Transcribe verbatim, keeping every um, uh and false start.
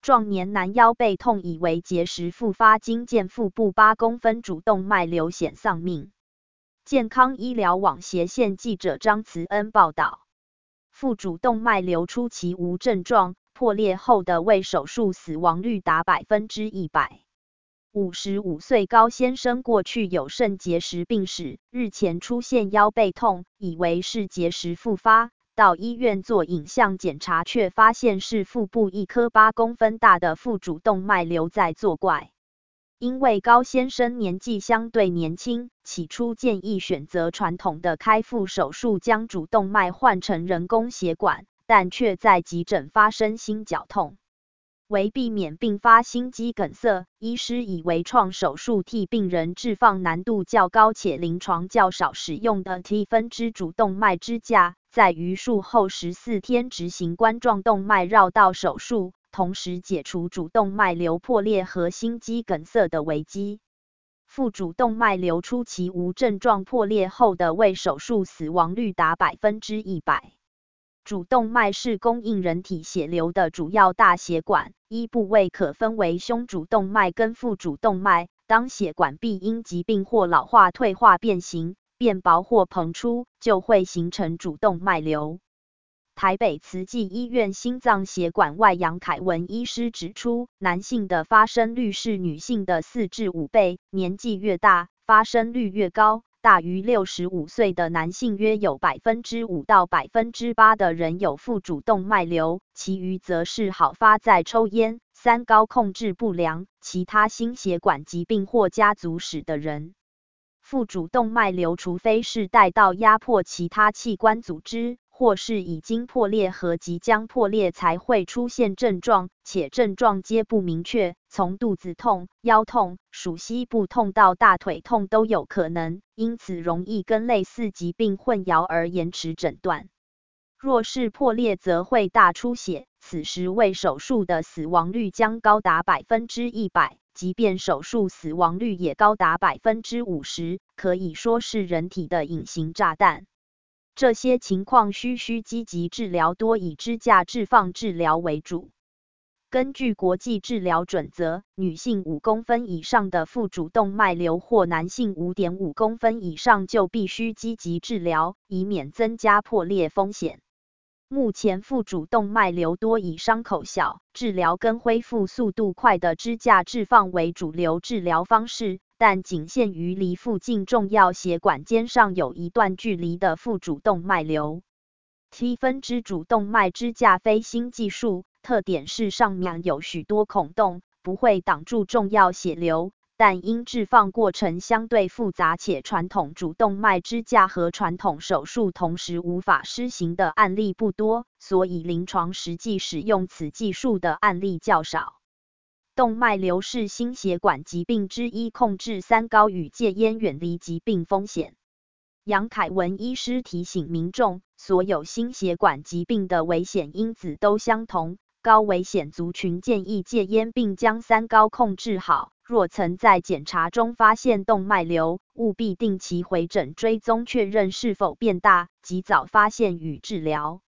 壮年男腰背痛以为结石复发，经见腹部八公分主动脉流险丧命。健康医疗网斜线记者张慈恩报道，腹主动脉流初期无症状，破裂后的未手术死亡率达百分之一百。五十五岁高先生过去有肾结石病史，日前出现腰背痛，以为是结石复发。到医院做影像检查，却发现是腹部一颗八公分大的腹主动脉瘤在作怪。因为高先生年纪相对年轻，起初建议选择传统的开腹手术，将主动脉换成人工血管，但却在急诊发生心绞痛。为避免并发心肌梗塞，医师以微创手术替病人置放难度较高且临床较少使用的 T 分支主动脉支架，在于术后十四天执行冠状动脉绕道手术，同时解除主动脉瘤破裂和心肌梗塞的危机。腹主动脉瘤初期无症状，破裂后的未手术死亡率达百分之一百。主动脉是供应人体血流的主要大血管，依部位可分为胸主动脉跟腹主动脉。当血管壁因疾病或老化退化变形、变薄或膨出，就会形成主动脉瘤。台北慈济医院心脏血管外杨凯文医师指出，男性的发生率是女性的四至五倍，年纪越大，发生率越高。大于六十五岁的男性约有 百分之五 到 百分之八 的人有腹主动脉瘤，其余则是好发在抽烟、三高控制不良、其他心血管疾病或家族史的人。腹主动脉瘤除非是带到压迫其他器官组织，或是已经破裂和即将破裂才会出现症状，且症状皆不明确，从肚子痛、腰痛、属膝部痛到大腿痛都有可能，因此容易跟类似疾病混淆而延迟诊断。若是破裂则会大出血，此时未手术的死亡率将高达百分之一百，即便手术死亡率也高达百分之五十，可以说是人体的隐形炸弹。这些情况需需积极治疗，多以支架置放治疗为主。根据国际治疗准则，女性五公分以上的腹主动脉瘤或男性 五点五公分以上就必须积极治疗，以免增加破裂风险。目前腹主动脉瘤多以伤口小、治疗跟恢复速度快的支架置放为主流治疗方式，但仅限于离附近重要血管间上有一段距离的腹主动脉瘤。T 分支主动脉支架非新技术，特点是上面有许多孔洞，不会挡住重要血流，但因置放过程相对复杂且传统主动脉支架和传统手术同时无法施行的案例不多，所以临床实际使用此技术的案例较少。动脉瘤是心血管疾病之一，控制三高与戒烟，远离疾病风险。杨凯文医师提醒民众，所有心血管疾病的危险因子都相同，高危险族群建议戒烟并将三高控制好。若曾在检查中发现动脉瘤，务必定期回诊追踪确认是否变大，及早发现与治疗。